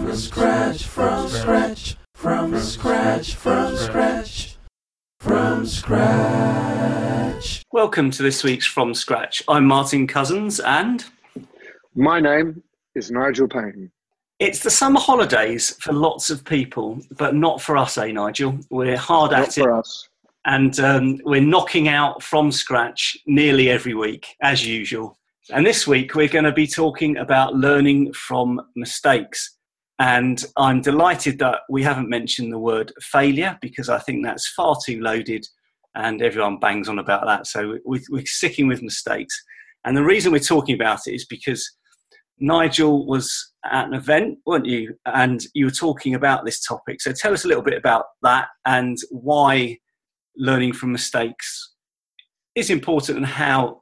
scratch, from scratch, from scratch, from scratch, from scratch. Welcome to this week's From Scratch. I'm Martin Cousins and... My name is Nigel Payne. It's the summer holidays for lots of people, but not for us, Nigel? We're hard at it. Not for us. And we're knocking out From Scratch nearly every week, as usual. And this week, we're going to be talking about learning from mistakes. And I'm delighted that we haven't mentioned the word failure, because I think that's far too loaded and everyone bangs on about that. So we're sticking with mistakes. And the reason we're talking about it is because Nigel was at an event, weren't you? And you were talking about this topic. So tell us a little bit about that and why learning from mistakes is important and how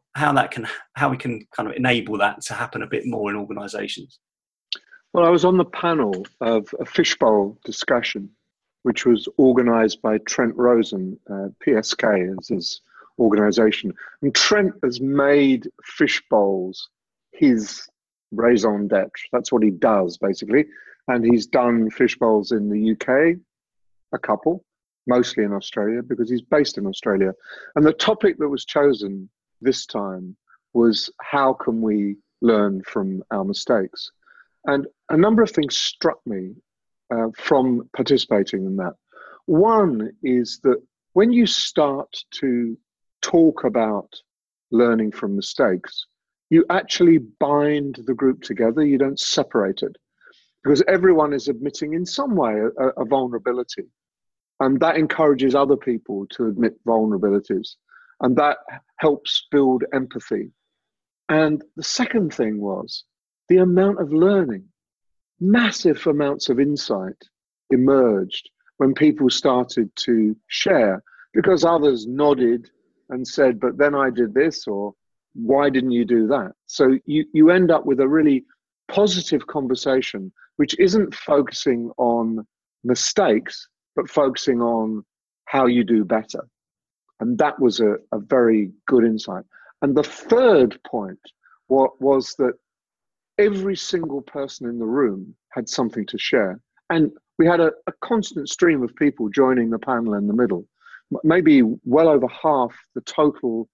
we can kind of enable that to happen a bit more in organisations. Well, I was on the panel of a fishbowl discussion, which was organised by Trent Rosen, PSK is his organisation. And Trent has made fishbowls his raison d'etre. That's what he does, basically. And he's done fishbowls in the UK, a couple, mostly in Australia, because he's based in Australia. And the topic that was chosen this time was, how can we learn from our mistakes? And a number of things struck me from participating in that. One is that when you start to talk about learning from mistakes, you actually bind the group together. You don't separate it, because everyone is admitting in some way a vulnerability. And that encourages other people to admit vulnerabilities. And that helps build empathy. And the second thing was the amount of learning. Massive amounts of insight emerged when people started to share, because others nodded and said, but then I did this, or why didn't you do that? So you end up with a really positive conversation, which isn't focusing on mistakes, but focusing on how you do better. And that was a very good insight. And the third point was that every single person in the room had something to share. And we had a constant stream of people joining the panel in the middle. Maybe well over half the total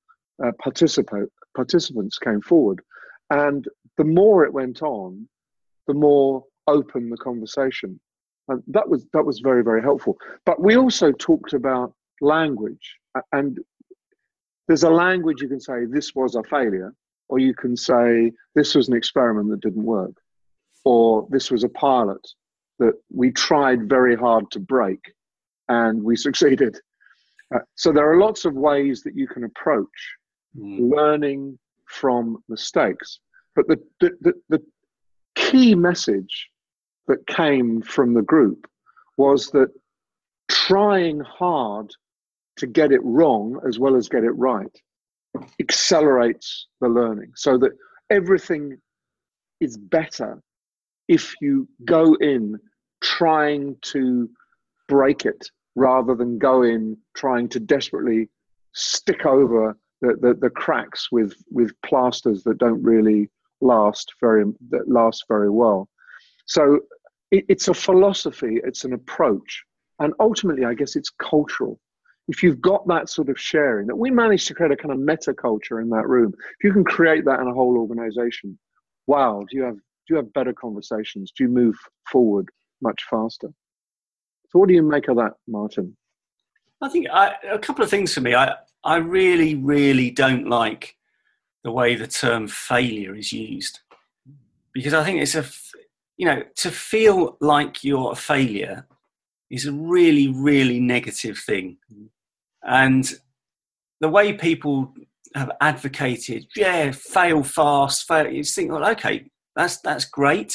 participants came forward. And the more it went on, the more open the conversation. And that was very, very helpful. But we also talked about language. And there's a language you can say, this was a failure, or you can say, this was an experiment that didn't work, or this was a pilot that we tried very hard to break and we succeeded. So there are lots of ways that you can approach learning from mistakes. But the key message that came from the group was that trying hard to get it wrong as well as get it right accelerates the learning, so that everything is better if you go in trying to break it rather than go in trying to desperately stick over the cracks with plasters that don't really last very well. So it's a philosophy, it's an approach, and ultimately I guess it's cultural. If you've got that sort of sharing, that we managed to create a kind of meta culture in that room, if you can create that in a whole organization, wow, do you have better conversations? Do you move forward much faster? So what do you make of that, Martin? I think a couple of things for me. I really, really don't like the way the term failure is used, because I think it's to feel like you're a failure is a really, really negative thing. And the way people have advocated, fail fast, you think, well, okay, that's great.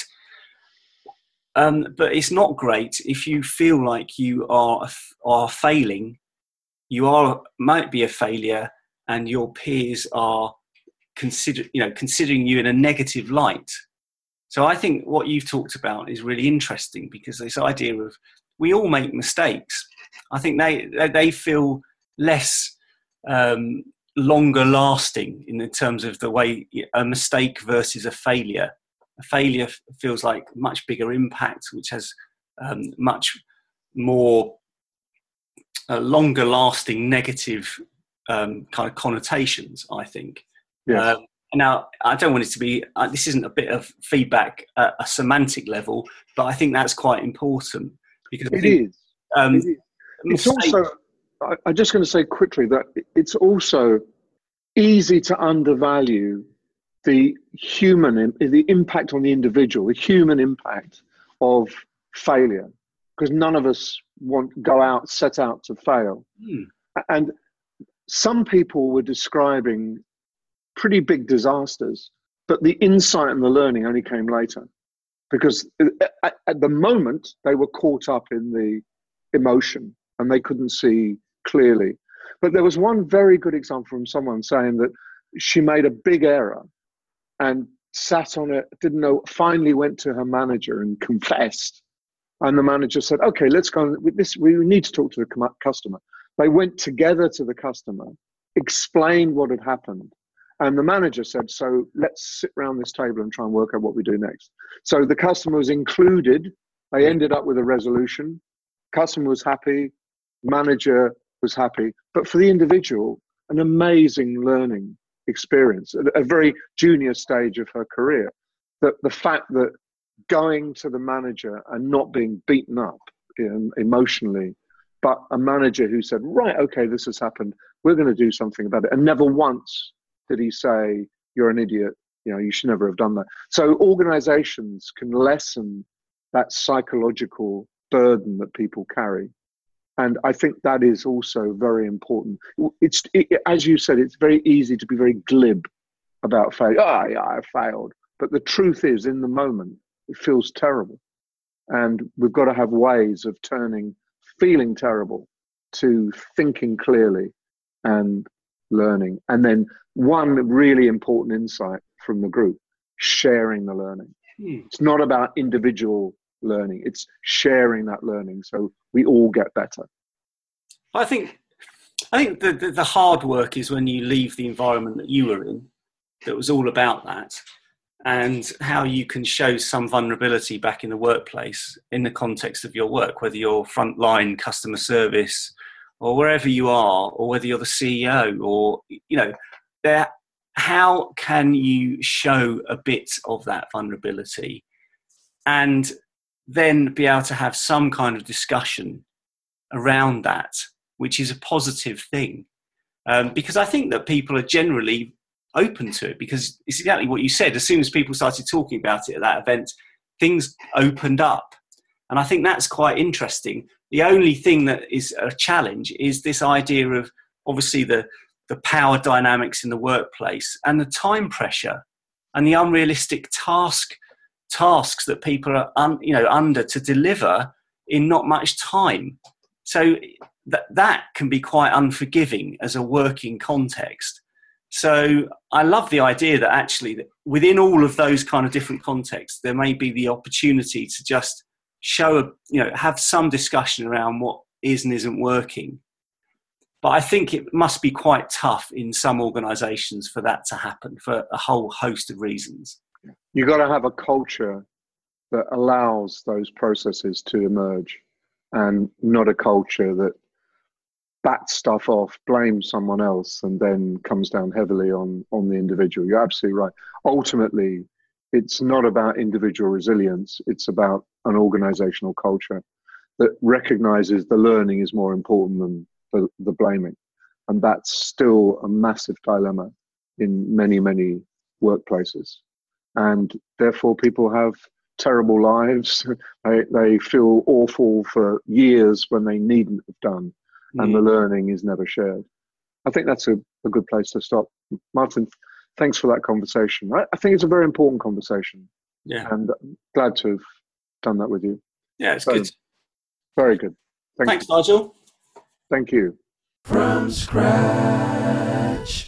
But it's not great if you feel like you are failing. You might be a failure, and your peers are considering you in a negative light. So I think what you've talked about is really interesting, because this idea of we all make mistakes. I think they feel less longer lasting in terms of the way a mistake versus a failure. A failure feels like much bigger impact, which has much more longer lasting negative kind of connotations, I think. Yes. Now, I don't want it to be, this isn't a bit of feedback at a semantic level, but I think that's quite important. Because I think, It is. It's also, I'm just going to say quickly that it's also easy to undervalue the impact on the individual, the human impact of failure, because none of us set out to fail. And some people were describing pretty big disasters, but the insight and the learning only came later, because at the moment they were caught up in the emotion and they couldn't see clearly. But there was one very good example from someone saying that she made a big error and sat on it, didn't know, finally went to her manager and confessed. And the manager said, okay, let's go with this. We need to talk to the customer. They went together to the customer, explained what had happened. And the manager said, so let's sit around this table and try and work out what we do next. So the customer was included. They ended up with a resolution. Customer was happy. Manager was happy. But for the individual, an amazing learning experience at a very junior stage of her career. The fact that going to the manager and not being beaten up emotionally, but a manager who said, right, okay, this has happened. We're going to do something about it. And never once did he say, you're an idiot. You should never have done that. So organizations can lessen that psychological burden that people carry. And I think that is also very important. As you said, it's very easy to be very glib about failure. Oh, yeah, I failed. But the truth is, in the moment, it feels terrible. And we've got to have ways of turning feeling terrible to thinking clearly and learning. And then one really important insight from the group, sharing the learning. It's not about individual learning, it's sharing that learning so we all get better. I think the hard work is when you leave the environment that you were in, that was all about that, and how you can show some vulnerability back in the workplace in the context of your work, whether you're frontline customer service or wherever you are, or whether you're the CEO, or how can you show a bit of that vulnerability and then be able to have some kind of discussion around that, which is a positive thing. Because I think that people are generally open to it, because it's exactly what you said. As soon as people started talking about it at that event, things opened up. And I think that's quite interesting. The only thing that is a challenge is this idea of, obviously, the power dynamics in the workplace and the time pressure and the unrealistic tasks that people are under to deliver in not much time. So that can be quite unforgiving as a working context. So I love the idea that actually within all of those kind of different contexts, there may be the opportunity to just have some discussion around what is and isn't working. But I think it must be quite tough in some organisations for that to happen for a whole host of reasons. You've got to have a culture that allows those processes to emerge, and not a culture that bats stuff off, blames someone else, and then comes down heavily on the individual. You're absolutely right. Ultimately, it's not about individual resilience. It's about an organizational culture that recognizes the learning is more important than the blaming. And that's still a massive dilemma in many, many workplaces. And therefore, people have terrible lives. They feel awful for years when they needn't have done. And the learning is never shared. I think that's a good place to stop. Martin, thanks for that conversation. I think it's a very important conversation. Yeah. And glad to have done that with you. Yeah, it's good. Very good. Thanks, Nigel. Thank you. From scratch.